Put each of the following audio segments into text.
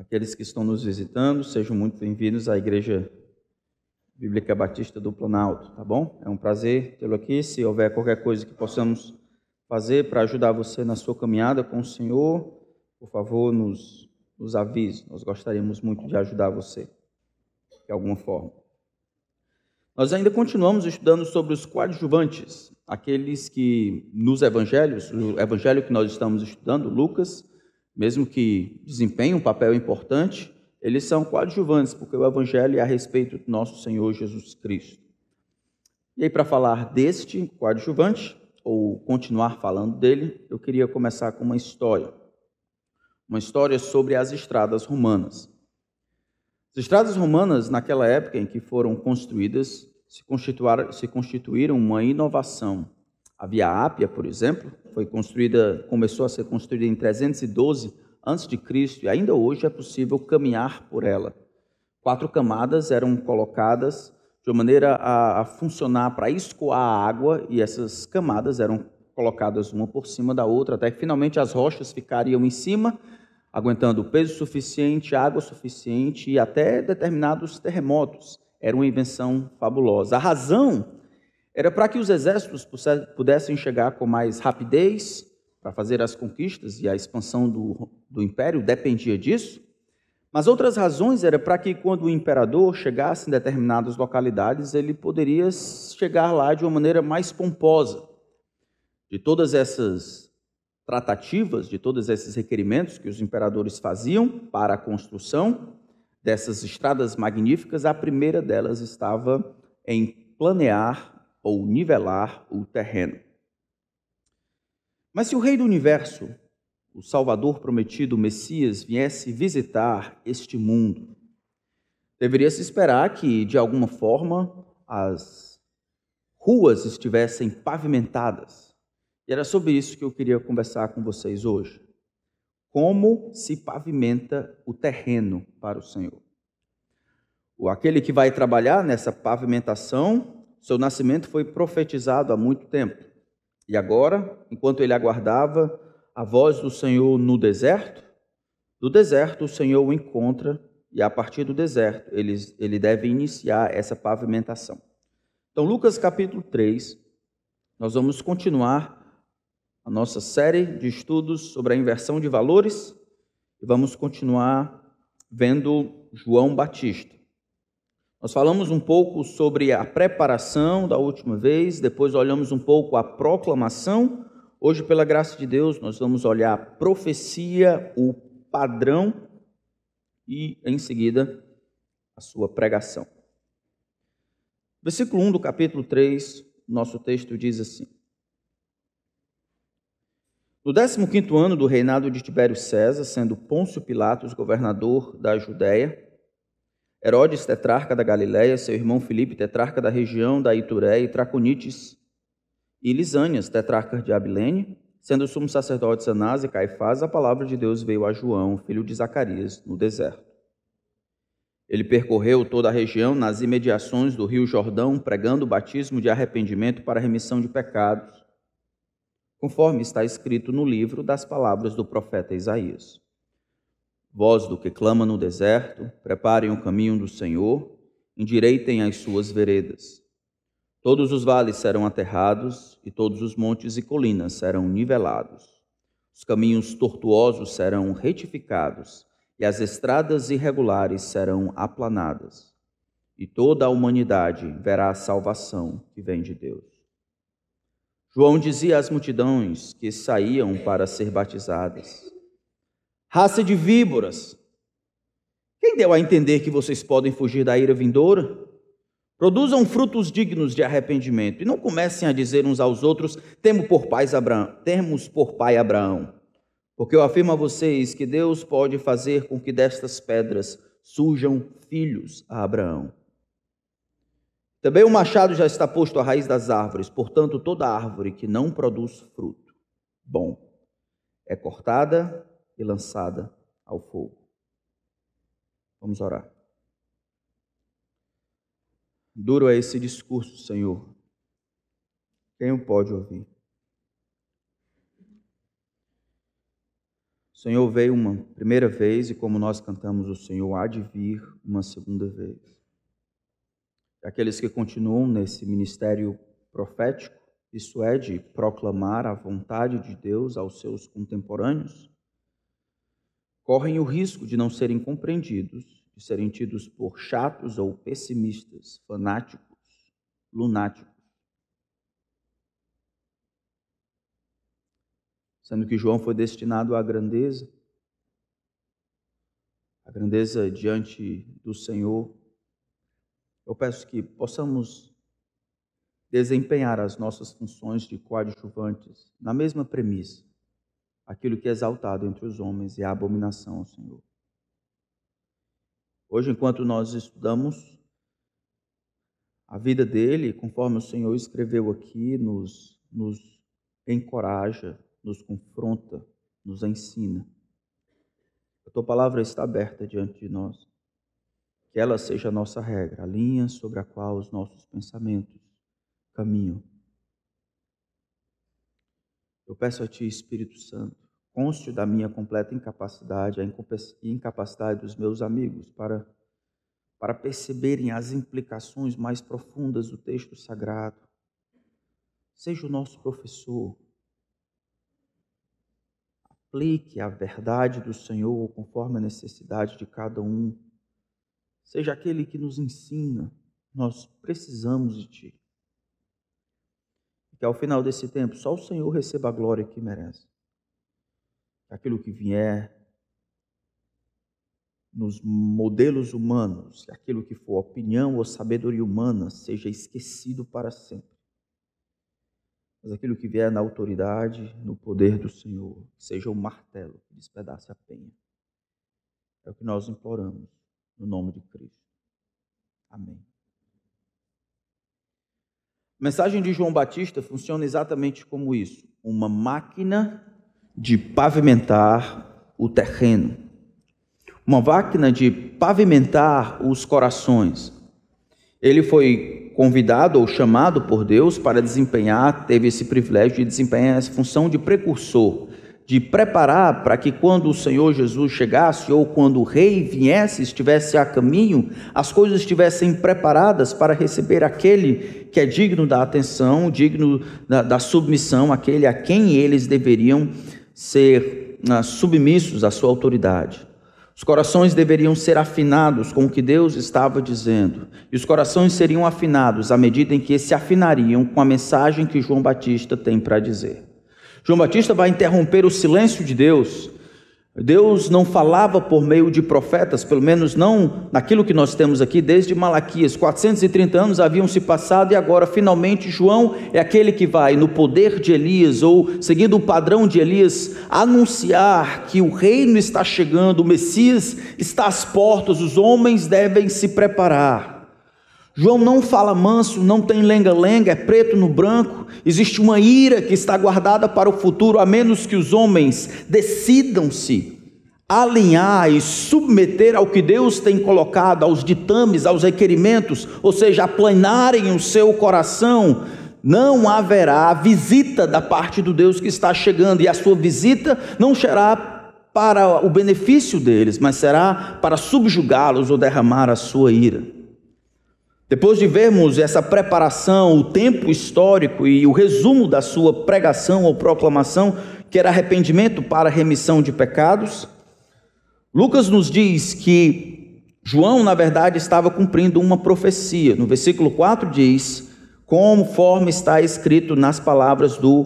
Aqueles que estão nos visitando, sejam muito bem-vindos à Igreja Bíblica Batista do Planalto, tá bom? É um prazer tê-lo aqui. Se houver qualquer coisa que possamos fazer para ajudar você na sua caminhada com o Senhor, por favor, nos avise. Nós gostaríamos muito de ajudar você, de alguma forma. Nós ainda continuamos estudando sobre os coadjuvantes, aqueles que nos evangelhos, o evangelho que nós estamos estudando, Lucas, mesmo que desempenhem um papel importante, eles são coadjuvantes, porque o evangelho é a respeito do nosso Senhor Jesus Cristo. E aí, para falar deste coadjuvante, ou continuar falando dele, eu queria começar com uma história sobre as estradas romanas. As estradas romanas, naquela época em que foram construídas, se constituíram uma inovação. A Via Ápia, por exemplo, começou a ser construída em 312 a.C. e ainda hoje é possível caminhar por ela. 4 camadas eram colocadas de uma maneira a funcionar para escoar a água, e essas camadas eram colocadas uma por cima da outra, até que finalmente as rochas ficariam em cima, aguentando peso suficiente, água suficiente e até determinados terremotos. Era uma invenção fabulosa. A razão era para que os exércitos pudessem chegar com mais rapidez para fazer as conquistas, e a expansão do império dependia disso. Mas outras razões era para que, quando o imperador chegasse em determinadas localidades, ele poderia chegar lá de uma maneira mais pomposa. De todas essas tratativas, de todos esses requerimentos que os imperadores faziam para a construção dessas estradas magníficas, a primeira delas estava em planear ou nivelar o terreno. Mas se o Rei do Universo, o Salvador prometido, o Messias, viesse visitar este mundo, deveria se esperar que, de alguma forma, as ruas estivessem pavimentadas. E era sobre isso que eu queria conversar com vocês hoje. Como se pavimenta o terreno para o Senhor? Aquele que vai trabalhar nessa pavimentação, seu nascimento foi profetizado há muito tempo. E agora, enquanto ele aguardava a voz do Senhor no deserto, do deserto o Senhor o encontra, e a partir do deserto ele deve iniciar essa pavimentação. Então, Lucas capítulo 3, nós vamos continuar a nossa série de estudos sobre a inversão de valores e vamos continuar vendo João Batista. Nós falamos um pouco sobre a preparação da última vez, depois olhamos um pouco a proclamação. Hoje, pela graça de Deus, nós vamos olhar a profecia, o padrão e, em seguida, a sua pregação. Versículo 1 do capítulo 3, nosso texto diz assim: No 15º ano do reinado de Tibério César, sendo Pôncio Pilatos governador da Judéia, Herodes, tetrarca da Galiléia, seu irmão Filipe, tetrarca da região da Itureia, e Traconites e Lisânias, tetrarcas de Abilene, sendo o sumo sacerdote Anás e Caifás, a palavra de Deus veio a João, filho de Zacarias, no deserto. Ele percorreu toda a região nas imediações do rio Jordão, pregando o batismo de arrependimento para a remissão de pecados, conforme está escrito no livro das palavras do profeta Isaías. Voz do que clama no deserto, preparem o caminho do Senhor, endireitem as suas veredas. Todos os vales serão aterrados e todos os montes e colinas serão nivelados. Os caminhos tortuosos serão retificados e as estradas irregulares serão aplanadas. E toda a humanidade verá a salvação que vem de Deus. João dizia às multidões que saíam para ser batizadas: Raça de víboras, quem deu a entender que vocês podem fugir da ira vindoura? Produzam frutos dignos de arrependimento e não comecem a dizer uns aos outros: temos por pai Abraão. Porque eu afirmo a vocês que Deus pode fazer com que destas pedras surjam filhos a Abraão. Também o machado já está posto à raiz das árvores, portanto toda árvore que não produz fruto bom é cortada e lançada ao fogo. Vamos orar. Duro é esse discurso, Senhor. Quem o pode ouvir? Senhor veio uma primeira vez e, como nós cantamos, o Senhor há de vir uma segunda vez. Aqueles que continuam nesse ministério profético, isso é, de proclamar a vontade de Deus aos seus contemporâneos, correm o risco de não serem compreendidos, de serem tidos por chatos ou pessimistas, fanáticos, lunáticos. Sendo que João foi destinado à grandeza diante do Senhor, eu peço que possamos desempenhar as nossas funções de coadjuvantes na mesma premissa. Aquilo que é exaltado entre os homens é a abominação ao Senhor. Hoje, enquanto nós estudamos a vida dele, conforme o Senhor escreveu aqui, nos encoraja, nos confronta, nos ensina. A tua palavra está aberta diante de nós. Que ela seja a nossa regra, a linha sobre a qual os nossos pensamentos caminham. Eu peço a Ti, Espírito Santo, conste da minha completa incapacidade, a incapacidade dos meus amigos para perceberem as implicações mais profundas do texto sagrado. Seja o nosso professor. Aplique a verdade do Senhor conforme a necessidade de cada um. Seja aquele que nos ensina. Nós precisamos de Ti. Que ao final desse tempo, só o Senhor receba a glória que merece. Que aquilo que vier nos modelos humanos, que aquilo que for opinião ou sabedoria humana, seja esquecido para sempre. Mas aquilo que vier na autoridade, no poder do Senhor, seja o martelo que despedace a penha. É o que nós imploramos, no nome de Cristo. Amém. A mensagem de João Batista funciona exatamente como isso, uma máquina de pavimentar o terreno, uma máquina de pavimentar os corações. Ele foi convidado ou chamado por Deus para teve esse privilégio de desempenhar essa função de precursor, de preparar para que quando o Senhor Jesus chegasse ou quando o rei viesse, estivesse a caminho, as coisas estivessem preparadas para receber aquele que é digno da atenção, digno da submissão, aquele a quem eles deveriam ser submissos à sua autoridade. Os corações deveriam ser afinados com o que Deus estava dizendo, e os corações seriam afinados à medida em que se afinariam com a mensagem que João Batista tem para dizer. João Batista vai interromper o silêncio de Deus. Deus não falava por meio de profetas, pelo menos não naquilo que nós temos aqui desde Malaquias. 430 anos haviam se passado e agora finalmente João é aquele que vai, no poder de Elias, ou seguindo o padrão de Elias, anunciar que o reino está chegando, o Messias está às portas, os homens devem se preparar. João não fala manso, não tem lenga-lenga, é preto no branco. Existe uma ira que está guardada para o futuro, a menos que os homens decidam-se alinhar e submeter ao que Deus tem colocado, aos ditames, aos requerimentos, ou seja, aplanarem o seu coração. Não haverá a visita da parte do Deus que está chegando, e a sua visita não será para o benefício deles, mas será para subjugá-los ou derramar a sua ira. Depois de vermos essa preparação, o tempo histórico e o resumo da sua pregação ou proclamação, que era arrependimento para remissão de pecados, Lucas nos diz que João, na verdade, estava cumprindo uma profecia. No versículo 4 diz, conforme está escrito nas palavras do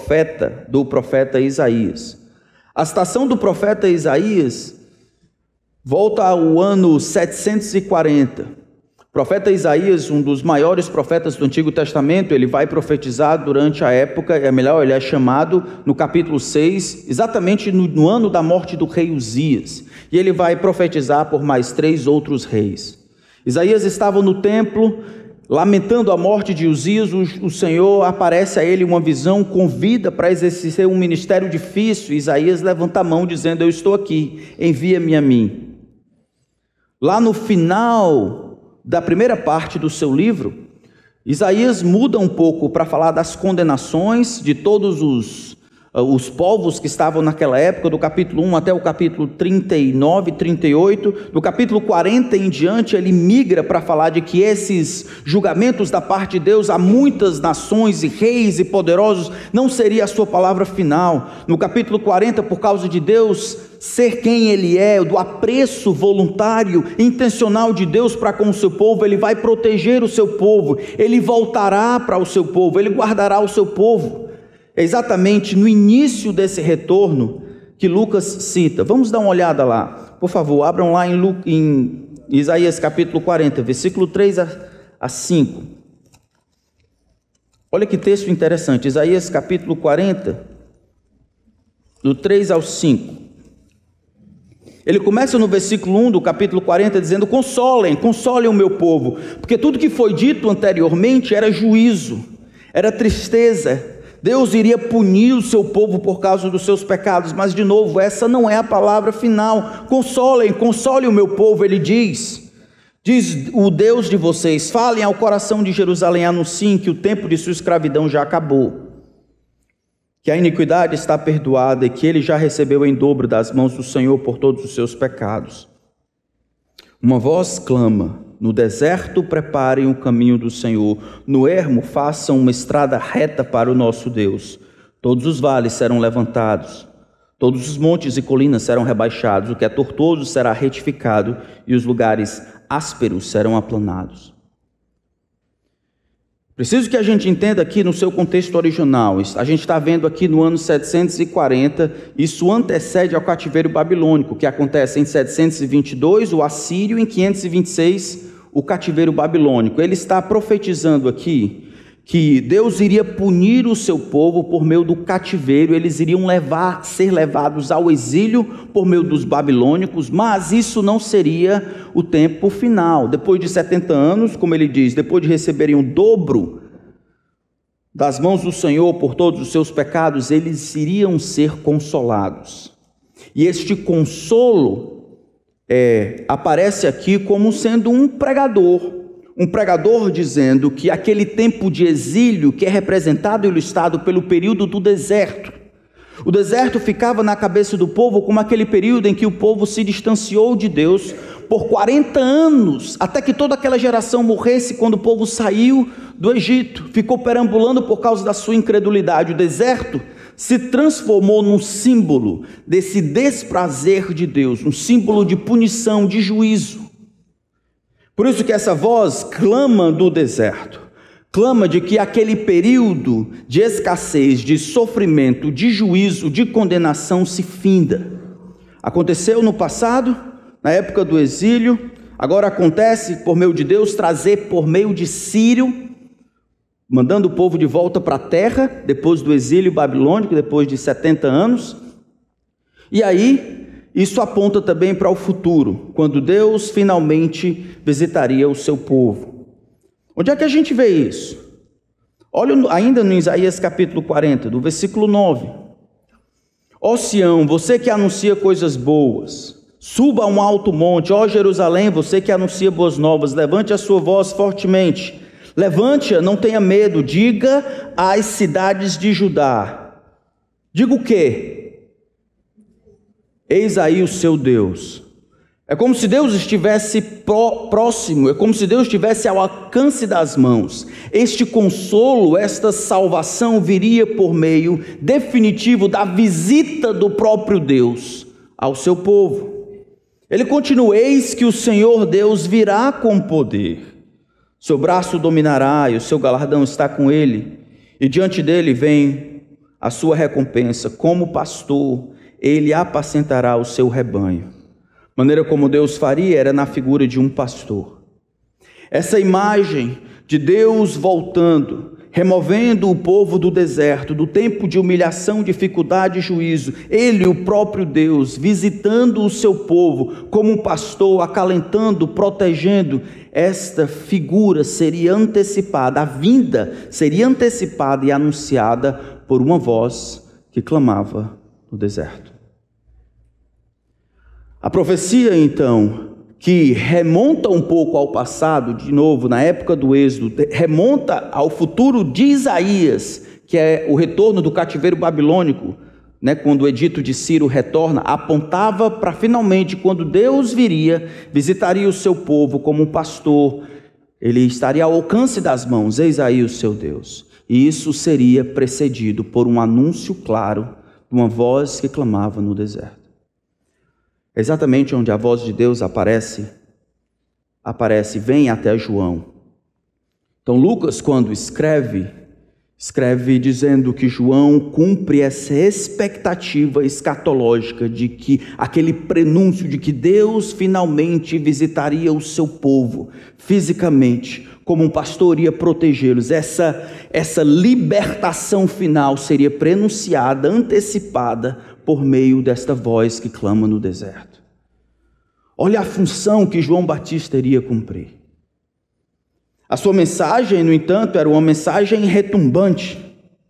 profeta Isaías. A citação do profeta Isaías volta ao ano 740. O profeta Isaías, um dos maiores profetas do Antigo Testamento, ele vai profetizar durante a época, ele é chamado no capítulo 6, exatamente no ano da morte do rei Uzias, e ele vai profetizar por mais 3 outros reis. Isaías estava no templo, lamentando a morte de Uzias. O Senhor aparece a ele uma visão, convida para exercer um ministério difícil. Isaías levanta a mão dizendo, eu estou aqui, envia-me a mim. Lá no final da primeira parte do seu livro, Isaías muda um pouco para falar das condenações de todos os povos que estavam naquela época, do capítulo 1 até o capítulo 39, 38, do capítulo 40 em diante, ele migra para falar de que esses julgamentos da parte de Deus a muitas nações e reis e poderosos não seria a sua palavra final. No capítulo 40, por causa de Deus ser quem ele é, do apreço voluntário, intencional de Deus para com o seu povo, ele vai proteger o seu povo, ele voltará para o seu povo, ele guardará o seu povo. É exatamente no início desse retorno que Lucas cita. Vamos dar uma olhada lá. Por favor, abram lá em Isaías capítulo 40, versículo 3 a 5. Olha que texto interessante. Isaías capítulo 40, do 3 ao 5. Ele começa no versículo 1 do capítulo 40 dizendo: consolem o meu povo, porque tudo que foi dito anteriormente era juízo, era tristeza. Deus iria punir o seu povo por causa dos seus pecados, mas de novo, essa não é a palavra final. Consolem o meu povo, ele diz o Deus de vocês, falem ao coração de Jerusalém, anunciem que o tempo de sua escravidão já acabou, que a iniquidade está perdoada e que ele já recebeu em dobro das mãos do Senhor por todos os seus pecados. Uma voz clama: no deserto preparem o caminho do Senhor, no ermo façam uma estrada reta para o nosso Deus. Todos os vales serão levantados, todos os montes e colinas serão rebaixados, o que é tortuoso será retificado e os lugares ásperos serão aplanados. Preciso que a gente entenda aqui no seu contexto original. A gente está vendo aqui no ano 740, isso antecede ao cativeiro babilônico, que acontece em 722, o assírio, em 526, o cativeiro babilônico. Ele está profetizando aqui que Deus iria punir o seu povo por meio do cativeiro, eles iriam ser levados ao exílio por meio dos babilônicos, mas isso não seria o tempo final. Depois de 70 anos, como ele diz, depois de receberem o dobro das mãos do Senhor por todos os seus pecados, eles iriam ser consolados. E este consolo aparece aqui como sendo um pregador dizendo que aquele tempo de exílio, que é representado e ilustrado pelo período do deserto, o deserto ficava na cabeça do povo como aquele período em que o povo se distanciou de Deus por 40 anos, até que toda aquela geração morresse quando o povo saiu do Egito, ficou perambulando por causa da sua incredulidade. O deserto se transformou num símbolo desse desprazer de Deus, um símbolo de punição, de juízo. Por isso que essa voz clama do deserto, clama de que aquele período de escassez, de sofrimento, de juízo, de condenação se finda. Aconteceu no passado, na época do exílio, agora acontece por meio de Deus trazer por meio de Círio, mandando o povo de volta para a terra, depois do exílio babilônico, depois de 70 anos, e aí isso aponta também para o futuro, quando Deus finalmente visitaria o seu povo. Onde é que a gente vê isso? Olha ainda no Isaías capítulo 40, do versículo 9. Ó Sião, você que anuncia coisas boas, suba a um alto monte. Ó Jerusalém, você que anuncia boas novas, levante a sua voz fortemente. Levante-a, não tenha medo, diga às cidades de Judá. Diga o quê? Eis aí o seu Deus. É como se Deus estivesse próximo, é como se Deus estivesse ao alcance das mãos. Este consolo, esta salvação viria por meio definitivo da visita do próprio Deus ao seu povo. Ele continua: eis que o Senhor Deus virá com poder, seu braço dominará e o seu galardão está com ele, e diante dele vem a sua recompensa, como pastor ele apacentará o seu rebanho. A maneira como Deus faria era na figura de um pastor. Essa imagem de Deus voltando, removendo o povo do deserto, do tempo de humilhação, dificuldade e juízo, ele, o próprio Deus, visitando o seu povo como um pastor, acalentando, protegendo, esta figura seria antecipada, a vinda seria antecipada e anunciada por uma voz que clamava no deserto. A profecia, então, que remonta um pouco ao passado, de novo, na época do Êxodo, remonta ao futuro de Isaías, que é o retorno do cativeiro babilônico, né, quando o edito de Ciro retorna, apontava para finalmente quando Deus viria, visitaria o seu povo como um pastor, ele estaria ao alcance das mãos, eis aí o seu Deus. E isso seria precedido por um anúncio claro de uma voz que clamava no deserto. Exatamente onde a voz de Deus aparece, vem até João. Então Lucas, quando escreve dizendo que João cumpre essa expectativa escatológica de que aquele prenúncio de que Deus finalmente visitaria o seu povo fisicamente, como um pastor ia protegê-los. Essa libertação final seria prenunciada, antecipada por meio desta voz que clama no deserto. Olha a função que João Batista iria cumprir. A sua mensagem, no entanto, era uma mensagem retumbante.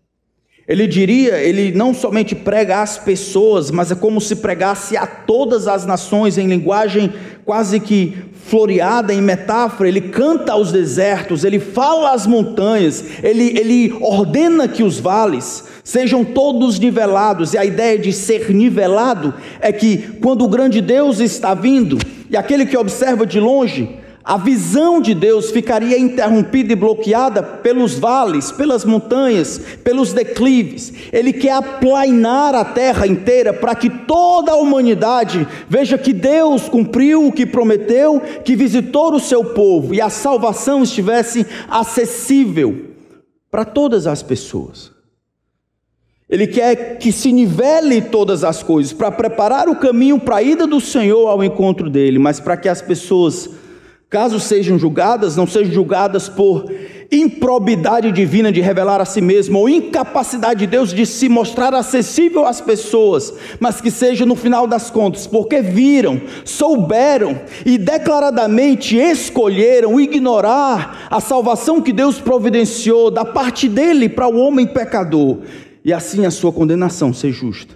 Ele não somente prega às pessoas, mas é como se pregasse a todas as nações em linguagem quase que floreada em metáfora. Ele canta aos desertos, ele fala às montanhas, ele ordena que os vales sejam todos nivelados. E a ideia de ser nivelado é que quando o grande Deus está vindo, e aquele que observa de longe, a visão de Deus ficaria interrompida e bloqueada pelos vales, pelas montanhas, pelos declives. Ele quer aplainar a terra inteira para que toda a humanidade veja que Deus cumpriu o que prometeu, que visitou o seu povo e a salvação estivesse acessível para todas as pessoas. Ele quer que se nivele todas as coisas para preparar o caminho para a ida do Senhor ao encontro dele, mas para que as pessoas, caso sejam julgadas, não sejam julgadas por improbidade divina de revelar a si mesmo, ou incapacidade de Deus de se mostrar acessível às pessoas, mas que seja no final das contas, porque viram, souberam e declaradamente escolheram ignorar a salvação que Deus providenciou da parte dele para o homem pecador, e assim a sua condenação ser justa.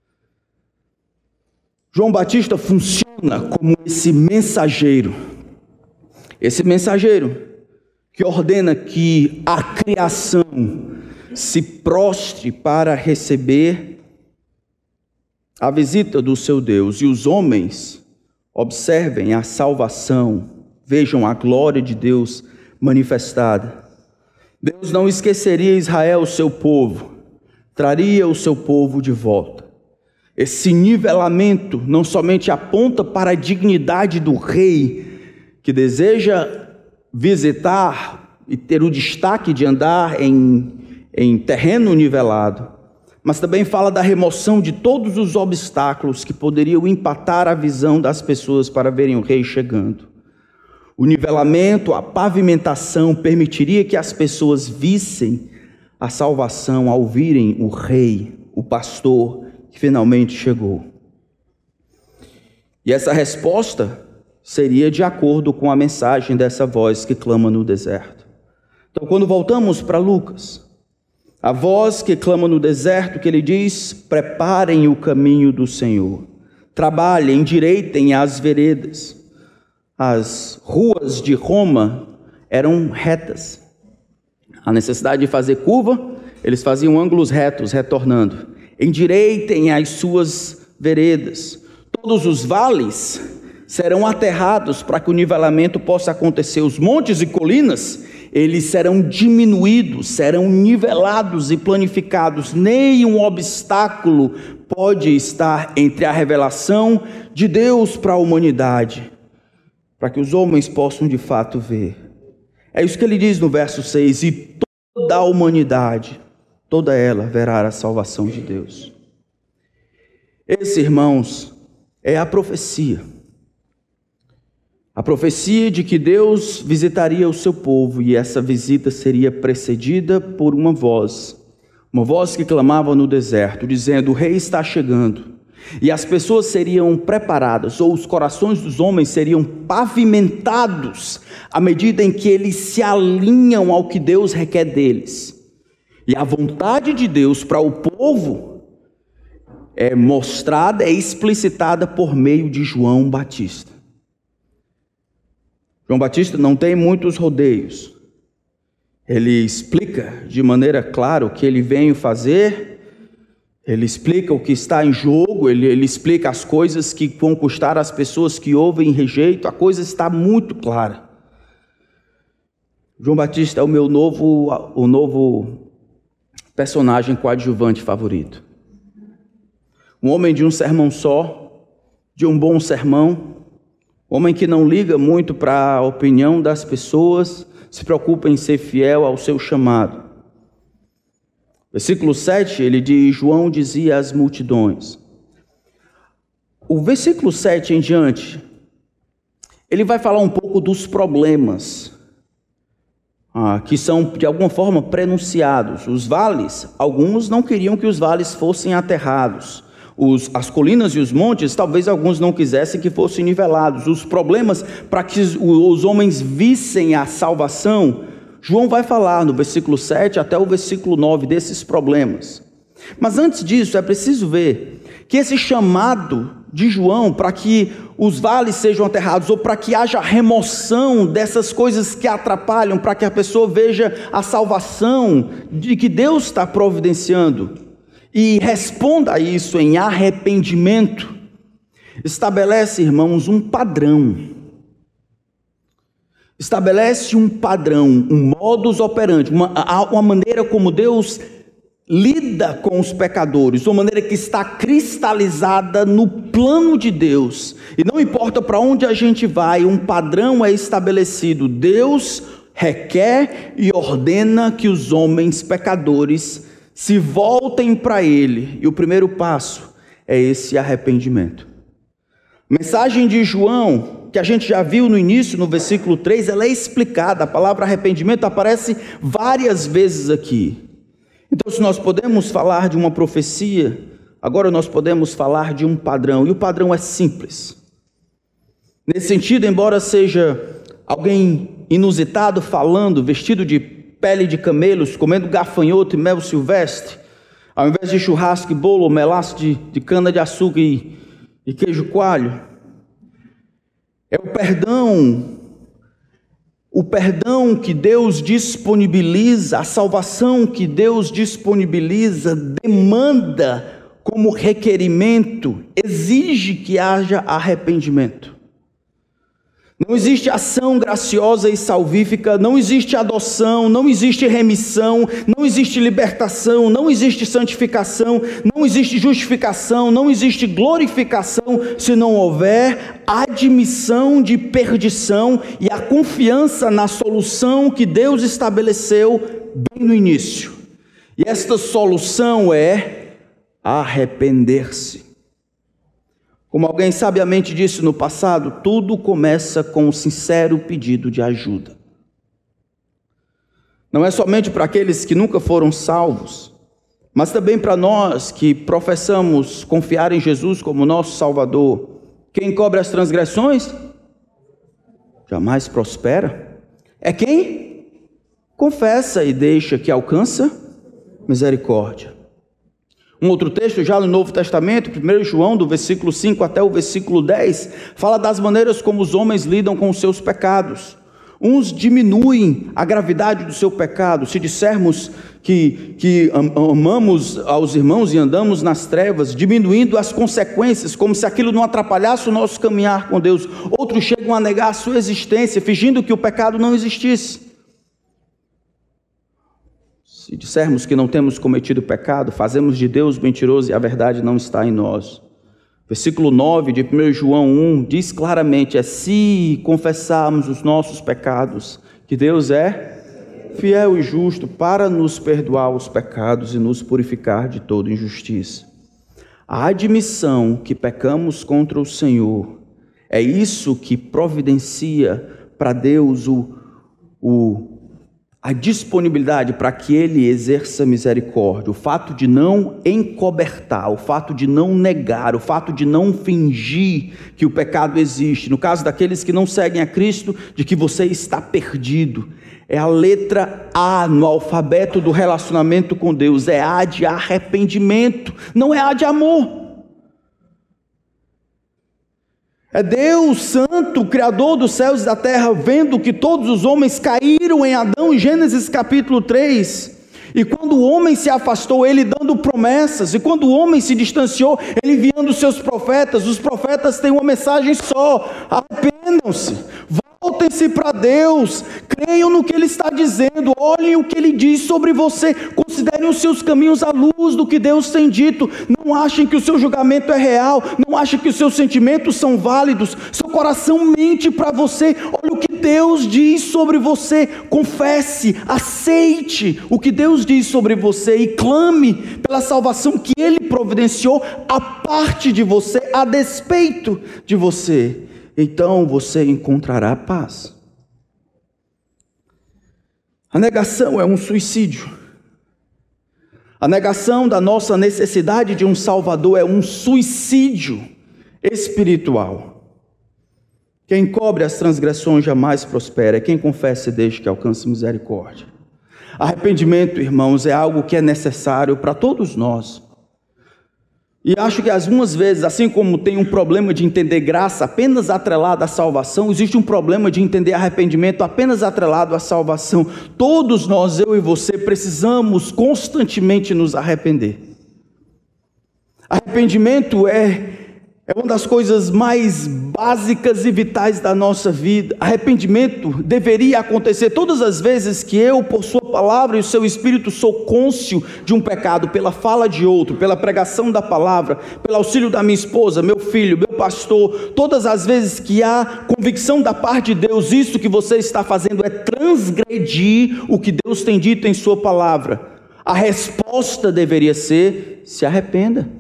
João Batista funciona como esse mensageiro que ordena que a criação se prostre para receber a visita do seu Deus, e os homens observem a salvação, vejam a glória de Deus manifestada. Deus não esqueceria Israel, o seu povo, traria o seu povo de volta. Esse nivelamento não somente aponta para a dignidade do rei, que deseja visitar e ter o destaque de andar em terreno nivelado, mas também fala da remoção de todos os obstáculos que poderiam empatar a visão das pessoas para verem o rei chegando. O nivelamento, a pavimentação permitiria que as pessoas vissem a salvação ao virem o rei, o pastor que finalmente chegou. E essa resposta seria de acordo com a mensagem dessa voz que clama no deserto. Então, quando voltamos para Lucas, a voz que clama no deserto, que ele diz: preparem o caminho do Senhor, trabalhem, endireitem as veredas. As ruas de Roma eram retas. A necessidade de fazer curva, eles faziam ângulos retos, retornando. Endireitem as suas veredas. Todos os vales serão aterrados para que o nivelamento possa acontecer. Os montes e colinas, eles serão diminuídos, serão nivelados e planificados. Nenhum obstáculo pode estar entre a revelação de Deus para a humanidade, para que os homens possam de fato ver. É isso que ele diz no verso 6, e toda a humanidade, toda ela verá a salvação de Deus. Esse, irmãos, é a profecia. A profecia de que Deus visitaria o seu povo, e essa visita seria precedida por uma voz que clamava no deserto, dizendo: o rei está chegando. E as pessoas seriam preparadas, ou os corações dos homens seriam pavimentados à medida em que eles se alinham ao que Deus requer deles. E a vontade de Deus para o povo é mostrada, é explicitada por meio de João Batista. João Batista não tem muitos rodeios. Ele explica de maneira clara o que ele veio fazer, ele explica o que está em jogo, ele explica as coisas que vão custar às pessoas que ouvem e rejeitam, a coisa está muito clara. João Batista é o novo personagem coadjuvante favorito. Um homem de um sermão só, de um bom sermão, homem que não liga muito para a opinião das pessoas, se preocupa em ser fiel ao seu chamado. Versículo 7, ele diz: João dizia às multidões. O versículo 7 em diante, ele vai falar um pouco dos problemas que são de alguma forma prenunciados. Os vales, alguns não queriam que os vales fossem aterrados. As colinas e os montes, talvez alguns não quisessem que fossem nivelados. Os problemas para que os homens vissem a salvação, João vai falar no versículo 7 até o versículo 9 desses problemas. Mas antes disso, é preciso ver que esse chamado de João para que os vales sejam aterrados, ou para que haja remoção dessas coisas que atrapalham, para que a pessoa veja a salvação de que Deus está providenciando, e responda a isso em arrependimento, estabelece, irmãos, um padrão. Estabelece um padrão, um modus operandi, uma maneira como Deus lida com os pecadores, uma maneira que está cristalizada no plano de Deus. E não importa para onde a gente vai, um padrão é estabelecido. Deus requer e ordena que os homens pecadores se voltem para Ele. E o primeiro passo é esse arrependimento. A mensagem de João, que a gente já viu no início, no versículo 3, ela é explicada. A palavra arrependimento aparece várias vezes aqui. Então, se nós podemos falar de uma profecia, agora nós podemos falar de um padrão. E o padrão é simples. Nesse sentido, embora seja alguém inusitado falando, vestido de pele de camelos, comendo gafanhoto e mel silvestre, ao invés de churrasco e bolo, ou melaço de cana-de-açúcar e queijo coalho, é o perdão que Deus disponibiliza, a salvação que Deus disponibiliza, demanda como requerimento, exige que haja arrependimento. Não existe ação graciosa e salvífica, não existe adoção, não existe remissão, não existe libertação, não existe santificação, não existe justificação, não existe glorificação, se não houver admissão de perdição e a confiança na solução que Deus estabeleceu bem no início. E esta solução é arrepender-se. Como alguém sabiamente disse no passado, tudo começa com um sincero pedido de ajuda. Não é somente para aqueles que nunca foram salvos, mas também para nós que professamos confiar em Jesus como nosso Salvador. Quem cobre as transgressões jamais prospera. É quem confessa e deixa que alcança misericórdia. Um outro texto, já no Novo Testamento, 1 João, do versículo 5 até o versículo 10, fala das maneiras como os homens lidam com os seus pecados. Uns diminuem a gravidade do seu pecado. Se dissermos que amamos aos irmãos e andamos nas trevas, diminuindo as consequências, como se aquilo não atrapalhasse o nosso caminhar com Deus. Outros chegam a negar a sua existência, fingindo que o pecado não existisse. Se dissermos que não temos cometido pecado, fazemos de Deus mentiroso e a verdade não está em nós. Versículo 9 de 1 João 1 diz claramente, se confessarmos os nossos pecados, que Deus é fiel e justo para nos perdoar os pecados e nos purificar de toda injustiça. A admissão que pecamos contra o Senhor, é isso que providencia para Deus a disponibilidade para que Ele exerça misericórdia, o fato de não encobertar, o fato de não negar, o fato de não fingir que o pecado existe. No caso daqueles que não seguem a Cristo, de que você está perdido. É a letra A no alfabeto do relacionamento com Deus, é A de arrependimento, não é A de amor. É Deus Santo, Criador dos céus e da terra, vendo que todos os homens caíram em Adão, em Gênesis capítulo 3. E quando o homem se afastou, ele dando promessas. E quando o homem se distanciou, ele enviando seus profetas. Os profetas têm uma mensagem só: arrependam-se, voltem-se para Deus, creiam no que Ele está dizendo, olhem o que Ele diz sobre você, considerem os seus caminhos à luz do que Deus tem dito. Não achem que o seu julgamento é real, não achem que os seus sentimentos são válidos, seu coração mente para você. Olha o que Deus diz sobre você, confesse, aceite o que Deus diz sobre você e clame pela salvação que Ele providenciou a parte de você, a despeito de você. Então você encontrará paz. A negação é um suicídio. A negação da nossa necessidade de um Salvador é um suicídio espiritual. Quem cobre as transgressões jamais prospera, quem confessa e deixa que alcance misericórdia. Arrependimento, irmãos, é algo que é necessário para todos nós. E acho que algumas vezes, assim como tem um problema de entender graça apenas atrelado à salvação, existe um problema de entender arrependimento apenas atrelado à salvação. Todos nós, eu e você, precisamos constantemente nos arrepender. Arrependimento é uma das coisas mais básicas e vitais da nossa vida. Arrependimento deveria acontecer todas as vezes que eu, por sua palavra e o seu Espírito, sou cônscio de um pecado, pela fala de outro, pela pregação da palavra, pelo auxílio da minha esposa, meu filho, meu pastor. Todas as vezes que há convicção da parte de Deus, isso que você está fazendo é transgredir o que Deus tem dito em sua palavra. A resposta deveria ser: se arrependa.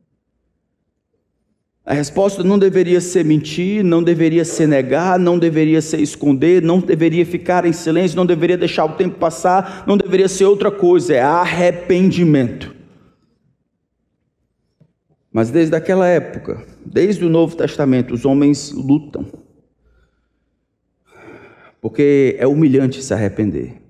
A resposta não deveria ser mentir, não deveria ser negar, não deveria ser esconder, não deveria ficar em silêncio, não deveria deixar o tempo passar, não deveria ser outra coisa, é arrependimento. Mas desde aquela época, desde o Novo Testamento, os homens lutam, porque é humilhante se arrepender.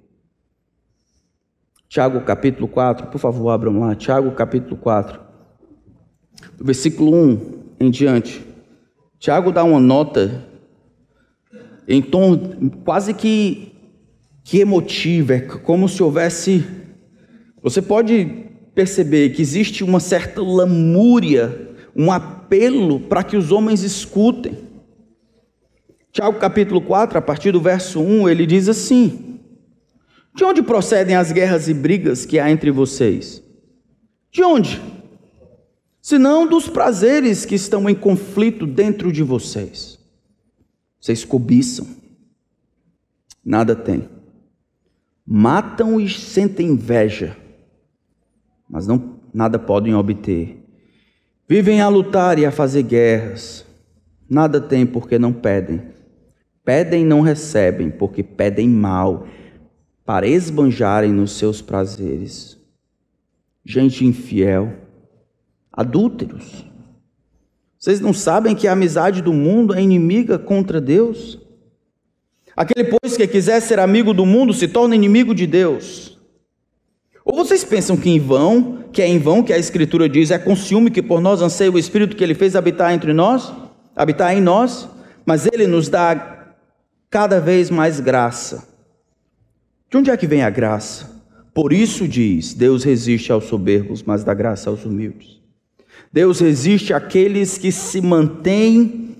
Tiago capítulo 4, por favor abram lá, Tiago capítulo 4, do versículo 1 em diante. Tiago dá uma nota em tom quase que emotivo, é como se houvesse, você pode perceber que existe uma certa lamúria, um apelo para que os homens escutem. Tiago capítulo 4, a partir do verso 1, ele diz assim: de onde procedem as guerras e brigas que há entre vocês? De onde? Senão dos prazeres que estão em conflito dentro de vocês. Vocês cobiçam, nada têm. Matam e sentem inveja, mas nada podem obter. Vivem a lutar e a fazer guerras, nada têm porque não pedem. Pedem e não recebem, porque pedem mal, para esbanjarem nos seus prazeres. Gente infiel, adúlteros, vocês não sabem que a amizade do mundo é inimiga contra Deus? Aquele, pois, que quiser ser amigo do mundo, se torna inimigo de Deus. Ou vocês pensam que é em vão que a Escritura diz: é com ciúme que por nós anseia o Espírito que Ele fez habitar em nós, mas Ele nos dá cada vez mais graça. De onde é que vem a graça? Por isso diz: Deus resiste aos soberbos, mas dá graça aos humildes. Deus resiste àqueles que se mantêm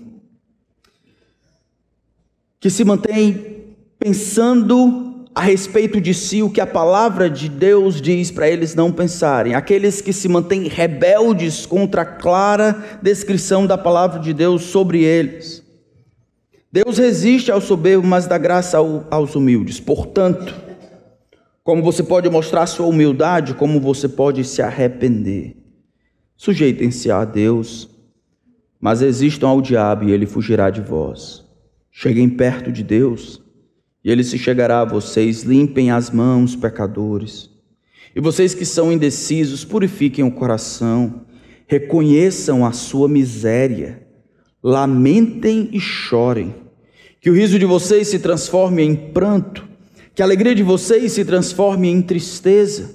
pensando a respeito de si o que a palavra de Deus diz para eles não pensarem. Aqueles que se mantêm rebeldes contra a clara descrição da palavra de Deus sobre eles. Deus resiste ao soberbo, mas dá graça aos humildes. Portanto, como você pode mostrar sua humildade, como você pode se arrepender? Sujeitem-se a Deus, mas resistam ao diabo e ele fugirá de vós. Cheguem perto de Deus e ele se chegará a vocês. Limpem as mãos, pecadores. E vocês que são indecisos, purifiquem o coração. Reconheçam a sua miséria. Lamentem e chorem. Que o riso de vocês se transforme em pranto. Que a alegria de vocês se transforme em tristeza.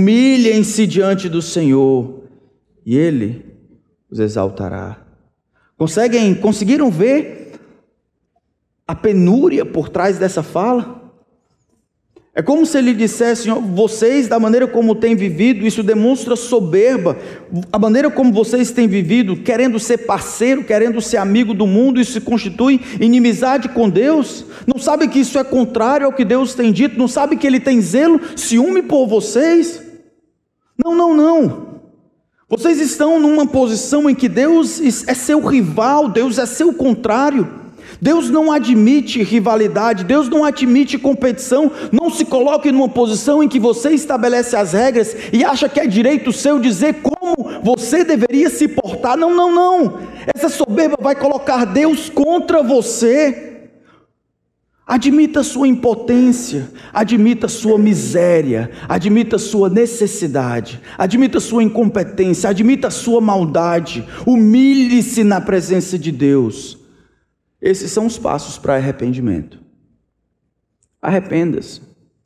Humilhem-se diante do Senhor e Ele os exaltará. Conseguiram ver a penúria por trás dessa fala? É como se ele dissesse: vocês, da maneira como têm vivido, isso demonstra soberba. A maneira como vocês têm vivido, querendo ser parceiro, querendo ser amigo do mundo, isso se constitui inimizade com Deus. Não sabe que isso é contrário ao que Deus tem dito? Não sabe que Ele tem zelo, ciúme por vocês? Não. Vocês estão numa posição em que Deus é seu rival, Deus é seu contrário. Deus não admite rivalidade, Deus não admite competição. Não se coloque numa posição em que você estabelece as regras e acha que é direito seu dizer como você deveria se portar. Não. Essa soberba vai colocar Deus contra você. Admita sua impotência, admita sua miséria, admita sua necessidade, admita sua incompetência, admita sua maldade. Humilhe-se na presença de Deus. Esses são os passos para arrependimento. Arrependa-se.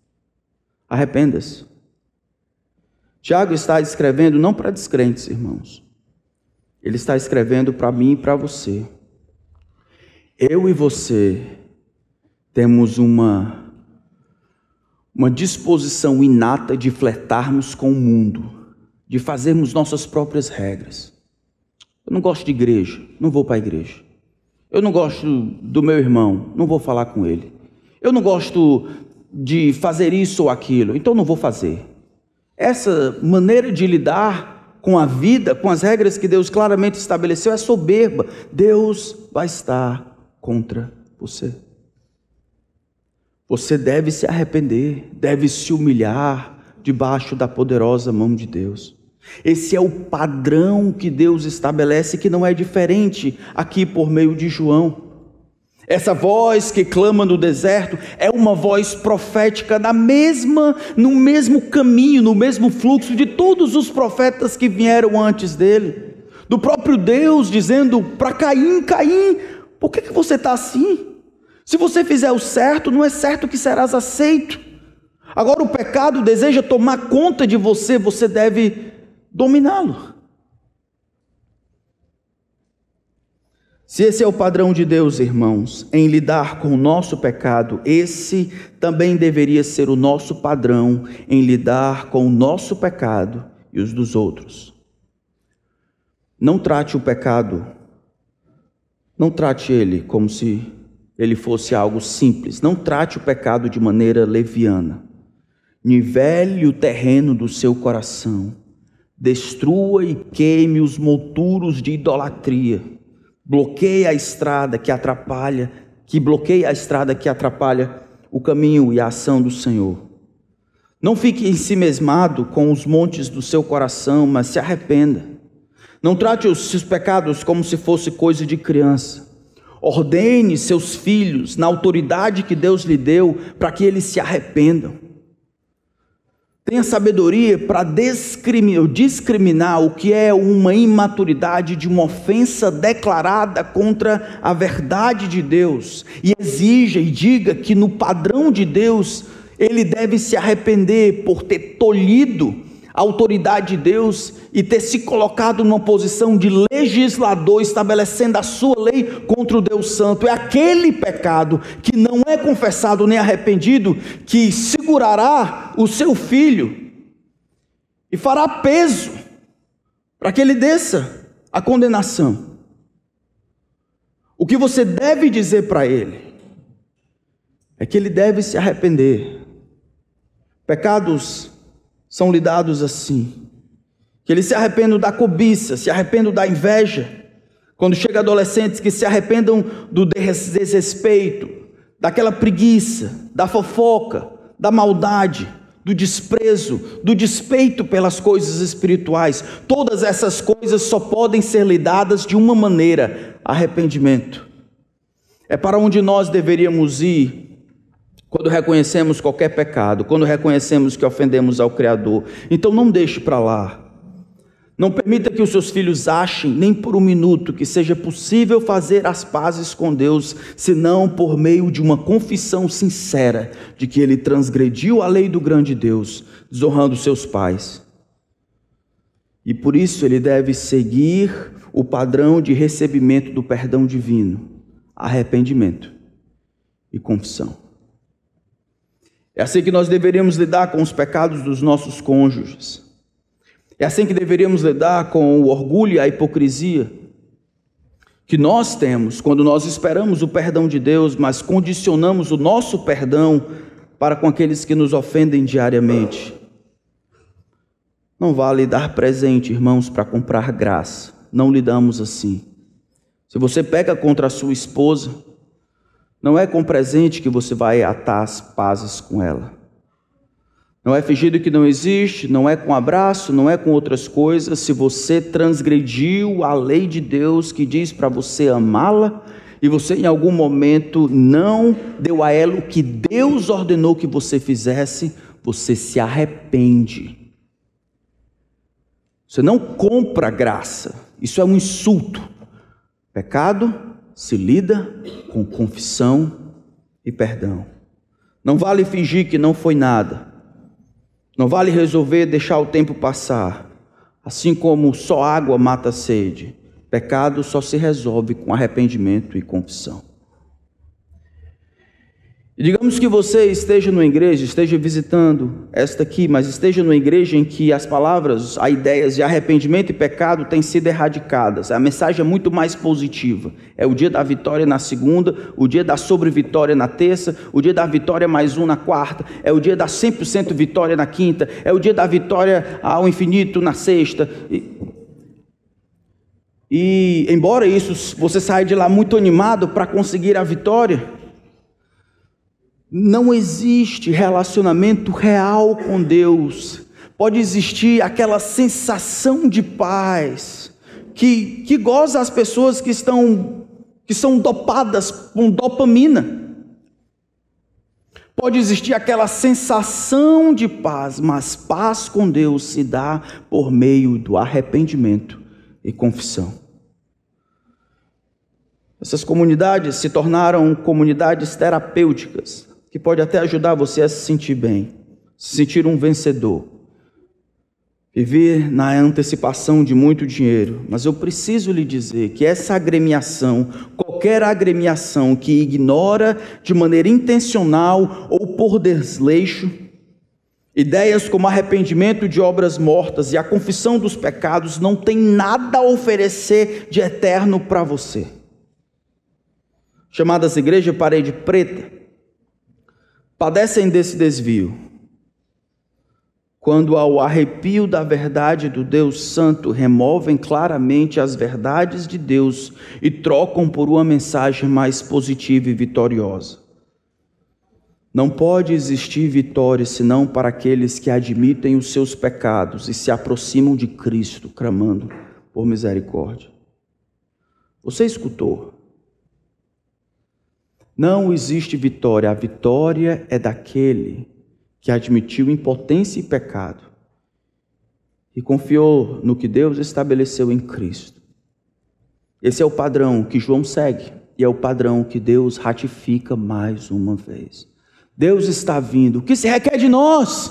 Tiago está escrevendo não para descrentes, irmãos. Ele está escrevendo para mim e para você. Eu e você temos uma disposição inata de flertarmos com o mundo, de fazermos nossas próprias regras. Eu não gosto de igreja, não vou para a igreja. Eu não gosto do meu irmão, não vou falar com ele. Eu não gosto de fazer isso ou aquilo, então não vou fazer. Essa maneira de lidar com a vida, com as regras que Deus claramente estabeleceu, é soberba. Deus vai estar contra você. Você deve se arrepender, deve se humilhar debaixo da poderosa mão de Deus. Esse é o padrão que Deus estabelece, que não é diferente aqui por meio de João. Essa voz que clama no deserto é uma voz profética no mesmo caminho, no mesmo fluxo de todos os profetas que vieram antes dele. Do próprio Deus dizendo para Caim: Caim, por que você está assim? Se você fizer o certo, não é certo que serás aceito. Agora o pecado deseja tomar conta de você, você deve dominá-lo. Se esse é o padrão de Deus, irmãos, em lidar com o nosso pecado, esse também deveria ser o nosso padrão em lidar com o nosso pecado e os dos outros. Não trate o pecado, não trate ele como se ele fosse algo simples. Não trate o pecado de maneira leviana. Nivele o terreno do seu coração. Destrua e queime os monturos de idolatria. Bloqueie a estrada que atrapalha, o caminho e a ação do Senhor. Não fique ensimesmado com os montes do seu coração, mas se arrependa. Não trate os seus pecados como se fosse coisa de criança. Ordene seus filhos na autoridade que Deus lhe deu para que eles se arrependam. Tenha sabedoria para discriminar o que é uma imaturidade de uma ofensa declarada contra a verdade de Deus. E exija e diga que no padrão de Deus ele deve se arrepender por ter tolhido a autoridade de Deus e ter se colocado numa posição de legislador, estabelecendo a sua lei contra o Deus Santo. É aquele pecado que não é confessado nem arrependido que segurará o seu filho e fará peso para que ele desça a condenação. O que você deve dizer para ele é que ele deve se arrepender. Pecados são lidados assim, que eles se arrependam da cobiça, se arrependam da inveja. Quando chega adolescentes, que se arrependam do desrespeito, daquela preguiça, da fofoca, da maldade, do desprezo, do despeito pelas coisas espirituais. Todas essas coisas só podem ser lidadas de uma maneira: arrependimento. É para onde nós deveríamos ir quando reconhecemos qualquer pecado, quando reconhecemos que ofendemos ao Criador. Então não deixe para lá. Não permita que os seus filhos achem, nem por um minuto, que seja possível fazer as pazes com Deus, senão por meio de uma confissão sincera de que ele transgrediu a lei do grande Deus, desonrando seus pais. E por isso ele deve seguir o padrão de recebimento do perdão divino: arrependimento e confissão. É assim que nós deveríamos lidar com os pecados dos nossos cônjuges. É assim que deveríamos lidar com o orgulho e a hipocrisia que nós temos quando nós esperamos o perdão de Deus, mas condicionamos o nosso perdão para com aqueles que nos ofendem diariamente. Não vale dar presente, irmãos, para comprar graça. Não lidamos assim. Se você peca contra a sua esposa, não é com presente que você vai atar as pazes com ela. Não é fingindo que não existe, não é com abraço, não é com outras coisas. Se você transgrediu a lei de Deus que diz para você amá-la, e você em algum momento não deu a ela o que Deus ordenou que você fizesse, você se arrepende. Você não compra graça, isso é um insulto. Pecado se lida com confissão e perdão. Não vale fingir que não foi nada. Não vale resolver deixar o tempo passar. Assim como só água mata a sede, pecado só se resolve com arrependimento e confissão. E digamos que você esteja numa igreja, esteja visitando esta aqui, mas esteja numa igreja em que as palavras, as ideias de arrependimento e pecado têm sido erradicadas. A mensagem é muito mais positiva. É o dia da vitória na segunda, o dia da sobrevitória na terça, o dia da vitória mais um na quarta, é o dia da 100% vitória na quinta, é o dia da vitória ao infinito na sexta. E embora isso, você saia de lá muito animado para conseguir a vitória, não existe relacionamento real com Deus. Pode existir aquela sensação de paz que goza as pessoas que são dopadas com dopamina. Pode existir aquela sensação de paz, mas paz com Deus se dá por meio do arrependimento e confissão. Essas comunidades se tornaram comunidades terapêuticas, que pode até ajudar você a se sentir bem, se sentir um vencedor, viver na antecipação de muito dinheiro. Mas eu preciso lhe dizer que essa agremiação, qualquer agremiação que ignora de maneira intencional ou por desleixo ideias como arrependimento de obras mortas e a confissão dos pecados, não tem nada a oferecer de eterno para você. Chamadas Igreja Parede Preta, padecem desse desvio, quando ao arrepio da verdade do Deus Santo, removem claramente as verdades de Deus e trocam por uma mensagem mais positiva e vitoriosa. Não pode existir vitória senão para aqueles que admitem os seus pecados e se aproximam de Cristo, clamando por misericórdia. Você escutou? Não existe vitória. A vitória é daquele que admitiu impotência e pecado e confiou no que Deus estabeleceu em Cristo. Esse é o padrão que João segue e é o padrão que Deus ratifica mais uma vez. Deus está vindo. O que se requer de nós?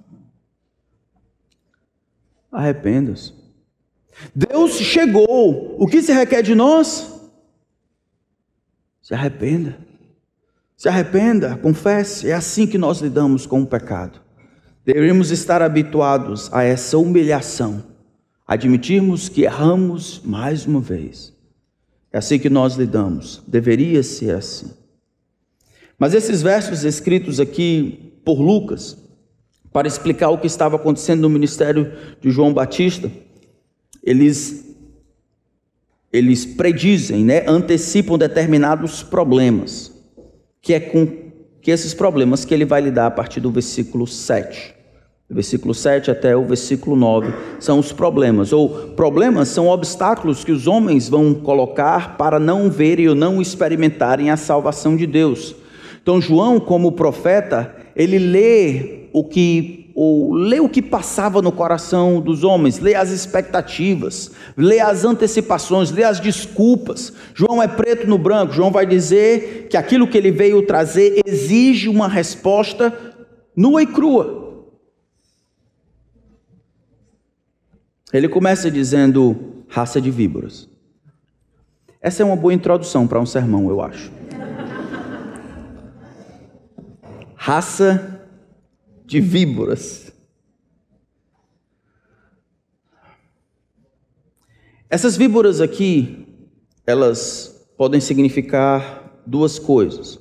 Arrependa-se. Deus chegou. O que se requer de nós? Se arrependa. Se arrependa, confesse. É assim que nós lidamos com o pecado. Deveríamos estar habituados a essa humilhação, admitirmos que erramos mais uma vez. É assim que nós lidamos. Deveria ser assim. Mas esses versos escritos aqui por Lucas, para explicar o que estava acontecendo no ministério de João Batista, eles predizem, antecipam determinados problemas, que é com que esses problemas que ele vai lidar a partir do versículo 7. Do versículo 7 até o versículo 9 são os problemas, ou problemas são obstáculos que os homens vão colocar para não verem ou não experimentarem a salvação de Deus. Então João, como profeta, ele lê o que passava no coração dos homens, lê as expectativas, lê as antecipações, lê as desculpas. João é preto no branco. João vai dizer que aquilo que ele veio trazer exige uma resposta nua e crua. Ele começa dizendo raça de víboras. Essa é uma boa introdução para um sermão, eu acho. Raça de víboras. Essas víboras aqui, elas podem significar duas coisas.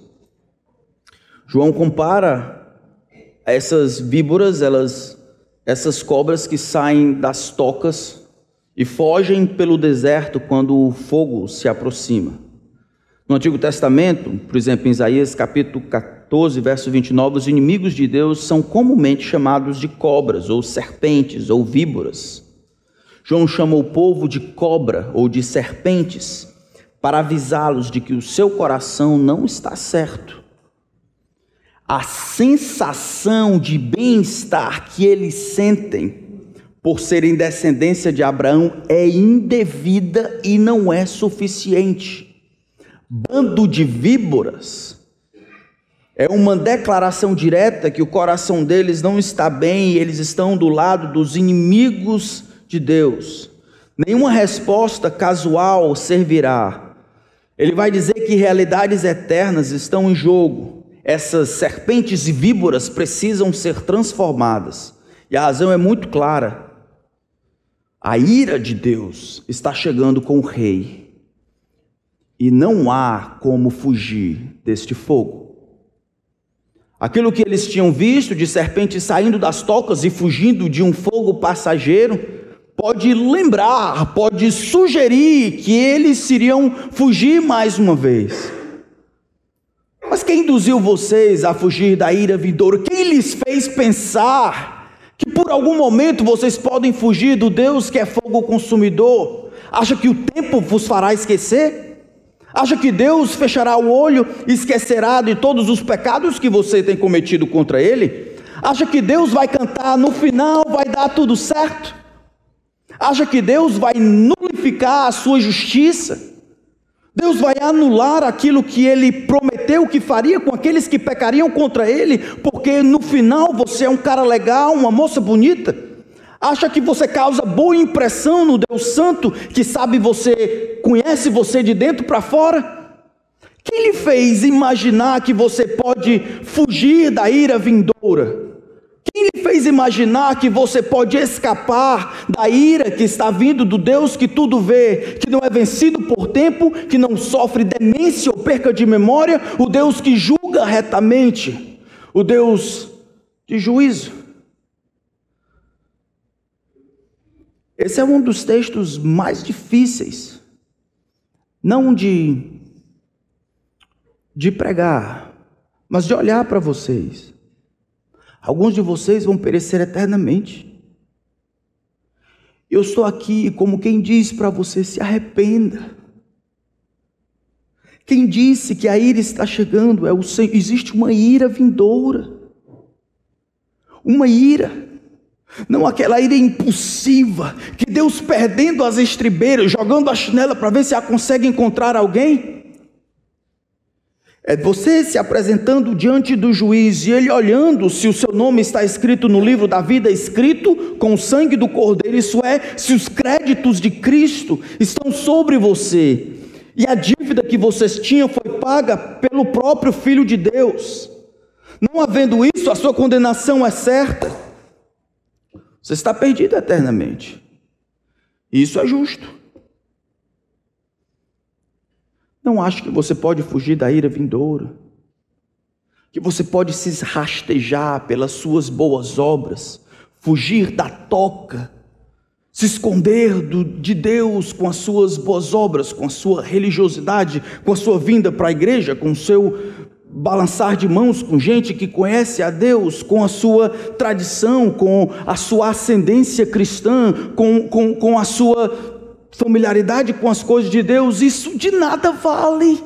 João compara essas víboras, essas cobras que saem das tocas e fogem pelo deserto quando o fogo se aproxima. No Antigo Testamento, por exemplo, em Isaías capítulo 14, verso 29, os inimigos de Deus são comumente chamados de cobras, ou serpentes, ou víboras. João chama o povo de cobra ou de serpentes para avisá-los de que o seu coração não está certo. A sensação de bem-estar que eles sentem por serem descendência de Abraão é indevida e não é suficiente. Bando de víboras é uma declaração direta que o coração deles não está bem e eles estão do lado dos inimigos de Deus. Nenhuma resposta casual servirá. Ele vai dizer que realidades eternas estão em jogo. Essas serpentes e víboras precisam ser transformadas. E a razão é muito clara. A ira de Deus está chegando com o rei. E não há como fugir deste fogo. Aquilo que eles tinham visto de serpentes saindo das tocas e fugindo de um fogo passageiro, pode lembrar, pode sugerir que eles iriam fugir mais uma vez. Mas quem induziu vocês a fugir da ira vindoura? Quem lhes fez pensar que por algum momento vocês podem fugir do Deus que é fogo consumidor? Acha que o tempo vos fará esquecer? Acha que Deus fechará o olho e esquecerá de todos os pecados que você tem cometido contra Ele? Acha que Deus vai cantar, no final vai dar tudo certo? Acha que Deus vai nulificar a sua justiça? Deus vai anular aquilo que Ele prometeu que faria com aqueles que pecariam contra Ele, porque no final você é um cara legal, uma moça bonita? Acha que você causa boa impressão no Deus Santo, que sabe você, conhece você de dentro para fora? Quem lhe fez imaginar que você pode fugir da ira vindoura? Quem lhe fez imaginar que você pode escapar da ira que está vindo do Deus que tudo vê, que não é vencido por tempo, que não sofre demência ou perca de memória, o Deus que julga retamente, o Deus de juízo? Esse é um dos textos mais difíceis, não de pregar, mas de olhar para vocês. Alguns de vocês vão perecer eternamente. Eu estou aqui como quem diz para você: se arrependa. Quem disse que a ira está chegando é o Senhor. Existe uma ira vindoura. Uma ira. Não aquela ira impulsiva, que Deus perdendo as estribeiras, jogando a chinela para ver se ela consegue encontrar alguém. É você se apresentando diante do juiz e ele olhando se o seu nome está escrito no livro da vida, escrito com o sangue do Cordeiro, isso é, se os créditos de Cristo estão sobre você, e a dívida que vocês tinham foi paga pelo próprio Filho de Deus. Não havendo isso, a sua condenação é certa. Você está perdido eternamente. Isso é justo. Não acho que você pode fugir da ira vindoura, que você pode se rastejar pelas suas boas obras, fugir da toca, se esconder de Deus com as suas boas obras, com a sua religiosidade, com a sua vinda para a igreja, com o seu balançar de mãos com gente que conhece a Deus, com a sua tradição, com a sua ascendência cristã, com a sua familiaridade com as coisas de Deus. Isso de nada vale.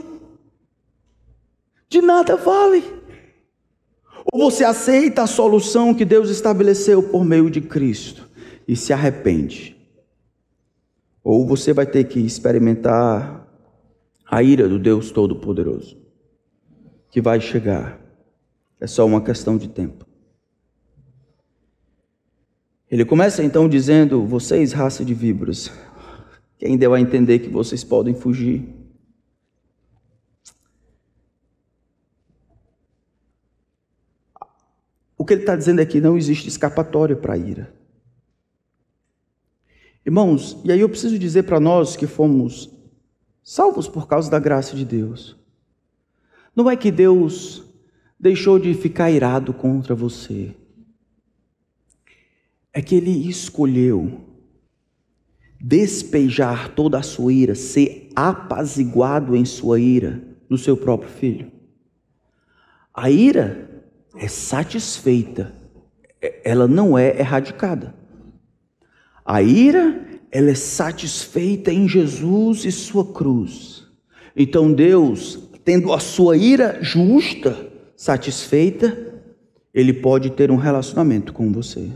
De nada vale. Ou você aceita a solução que Deus estabeleceu por meio de Cristo e se arrepende, ou você vai ter que experimentar a ira do Deus Todo-Poderoso, que vai chegar. É só uma questão de tempo. Ele começa então dizendo: vocês, raça de víboras, quem deu a entender que vocês podem fugir? O que ele está dizendo é que não existe escapatória para a ira. Irmãos, e aí eu preciso dizer para nós que fomos salvos por causa da graça de Deus. Não é que Deus deixou de ficar irado contra você. É que Ele escolheu despejar toda a sua ira, ser apaziguado em sua ira no seu próprio Filho. A ira é satisfeita, ela não é erradicada. A ira, ela é satisfeita em Jesus e sua cruz. Então Deus, tendo a sua ira justa satisfeita, Ele pode ter um relacionamento com você.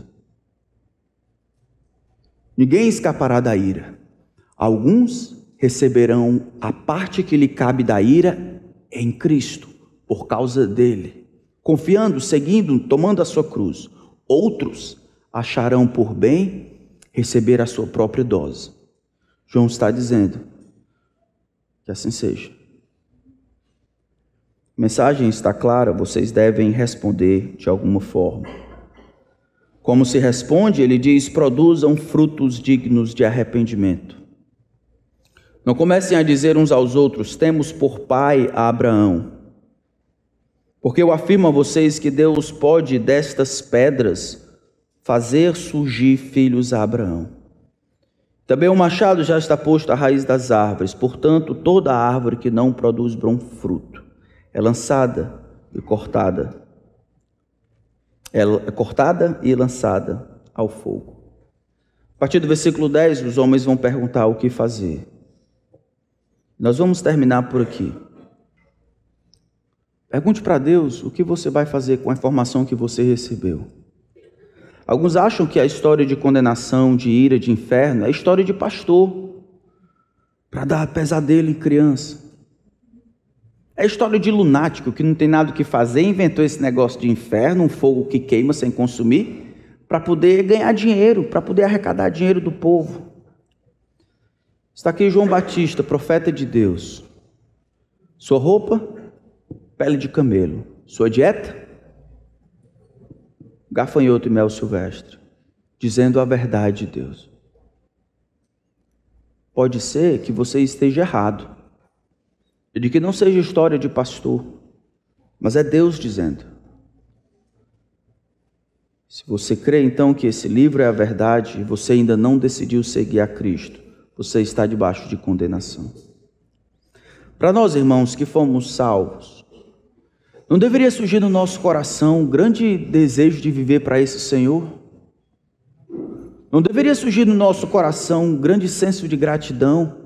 Ninguém escapará da ira. Alguns receberão a parte que lhe cabe da ira em Cristo, por causa dele, confiando, seguindo, tomando a sua cruz. Outros acharão por bem receber a sua própria dose. João está dizendo que assim seja. A mensagem está clara, vocês devem responder de alguma forma. Como se responde? Ele diz: produzam frutos dignos de arrependimento. Não comecem a dizer uns aos outros: temos por pai a Abraão. Porque eu afirmo a vocês que Deus pode destas pedras fazer surgir filhos a Abraão. Também o machado já está posto à raiz das árvores, portanto, toda árvore que não produz bom fruto é lançada e cortada. É cortada e lançada ao fogo. A partir do versículo 10, os homens vão perguntar o que fazer. Nós vamos terminar por aqui. Pergunte para Deus o que você vai fazer com a informação que você recebeu. Alguns acham que a história de condenação, de ira, de inferno é história de pastor, para dar pesadelo em criança. É história de lunático que não tem nada o que fazer, inventou esse negócio de inferno, um fogo que queima sem consumir, para poder ganhar dinheiro, para poder arrecadar dinheiro do povo. Está aqui João Batista, profeta de Deus. Sua roupa, pele de camelo. Sua dieta, gafanhoto e mel silvestre, dizendo a verdade de Deus. Pode ser que você esteja errado, e de que não seja história de pastor, mas é Deus dizendo. Se você crê então que esse livro é a verdade e você ainda não decidiu seguir a Cristo, você está debaixo de condenação. Para nós, irmãos, que fomos salvos, não deveria surgir no nosso coração um grande desejo de viver para esse Senhor? Não deveria surgir no nosso coração um grande senso de gratidão?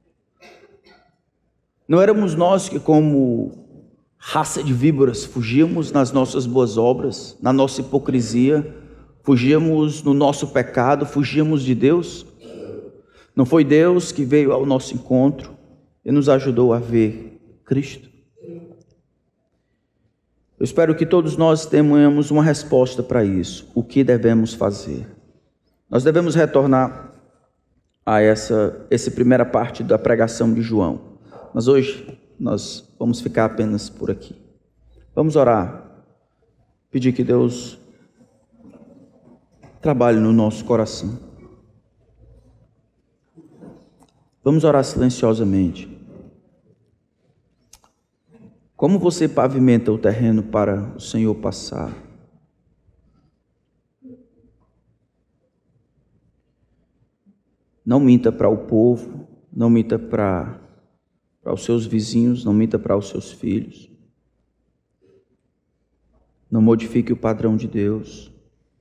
Não éramos nós que, como raça de víboras, fugíamos nas nossas boas obras, na nossa hipocrisia, fugíamos no nosso pecado, fugíamos de Deus? Não foi Deus que veio ao nosso encontro e nos ajudou a ver Cristo? Eu espero que todos nós tenhamos uma resposta para isso. O que devemos fazer? Nós devemos retornar a essa primeira parte da pregação de João. Mas hoje nós vamos ficar apenas por aqui. Vamos orar. Pedir que Deus trabalhe no nosso coração. Vamos orar silenciosamente. Como você pavimenta o terreno para o Senhor passar? Não minta para o povo, não minta para os seus vizinhos, não minta para os seus filhos. Não modifique o padrão de Deus.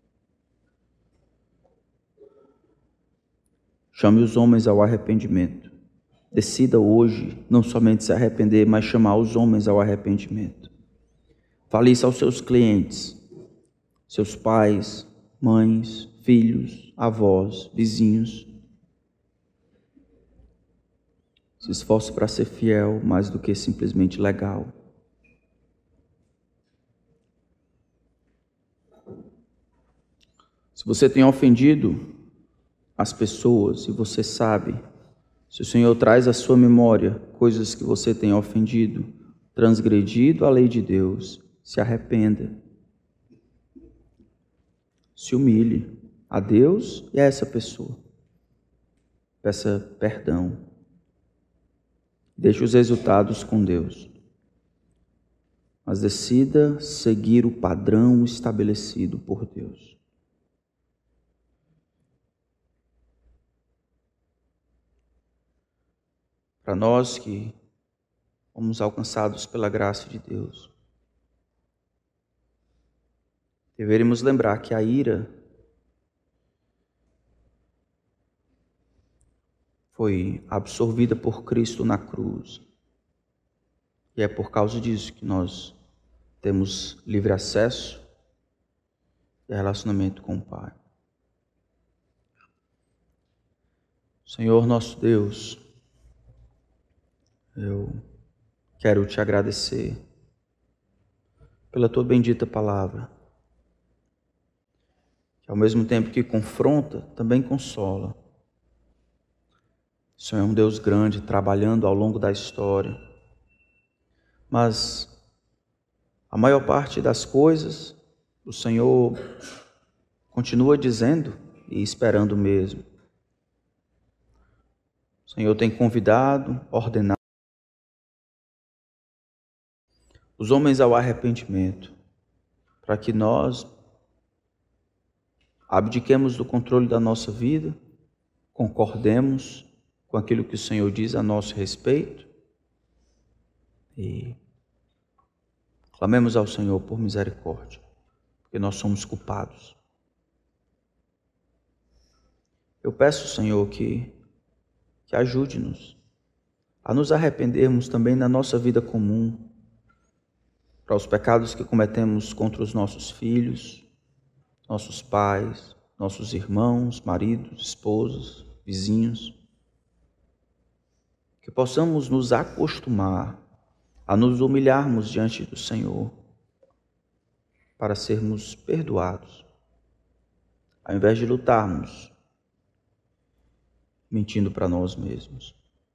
Chame os homens ao arrependimento. Decida hoje não somente se arrepender, mas chamar os homens ao arrependimento. Fale isso aos seus clientes, seus pais, mães, filhos, avós, vizinhos. Se esforce para ser fiel mais do que simplesmente legal. Se você tem ofendido as pessoas e você sabe, se o Senhor traz à sua memória coisas que você tem ofendido, transgredido a lei de Deus, se arrependa. Se humilhe a Deus e a essa pessoa. Peça perdão. Deixe os resultados com Deus. Mas decida seguir o padrão estabelecido por Deus. Para nós que fomos alcançados pela graça de Deus, deveríamos lembrar que a ira foi absorvida por Cristo na cruz. E é por causa disso que nós temos livre acesso e relacionamento com o Pai. Senhor nosso Deus, eu quero te agradecer pela tua bendita palavra, que ao mesmo tempo que confronta, também consola. O Senhor é um Deus grande, trabalhando ao longo da história, mas a maior parte das coisas o Senhor continua dizendo e esperando mesmo. O Senhor tem convidado, ordenado os homens ao arrependimento, para que nós abdiquemos do controle da nossa vida, concordemos com aquilo que o Senhor diz a nosso respeito e clamemos ao Senhor por misericórdia, porque nós somos culpados. Eu peço, Senhor, que ajude-nos a nos arrependermos também na nossa vida comum, para os pecados que cometemos contra os nossos filhos, nossos pais, nossos irmãos, maridos, esposas, vizinhos. Que possamos nos acostumar a nos humilharmos diante do Senhor para sermos perdoados, ao invés de lutarmos mentindo para nós mesmos.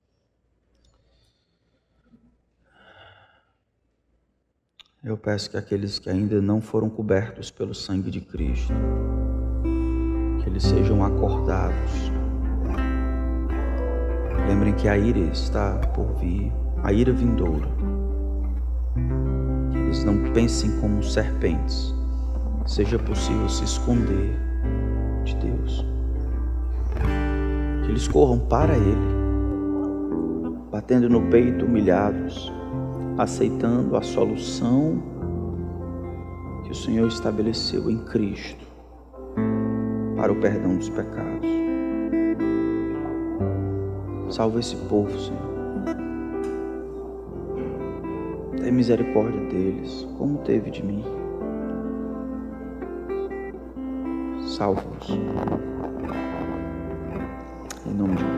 Eu peço que aqueles que ainda não foram cobertos pelo sangue de Cristo, que eles sejam acordados. Lembrem que a ira está por vir, a ira vindoura. Que eles não pensem como serpentes, seja possível se esconder de Deus. Que eles corram para Ele, batendo no peito, humilhados, aceitando a solução que o Senhor estabeleceu em Cristo para o perdão dos pecados. Salva esse povo, Senhor. Tem misericórdia deles, como teve de mim. Salva-os. Em nome de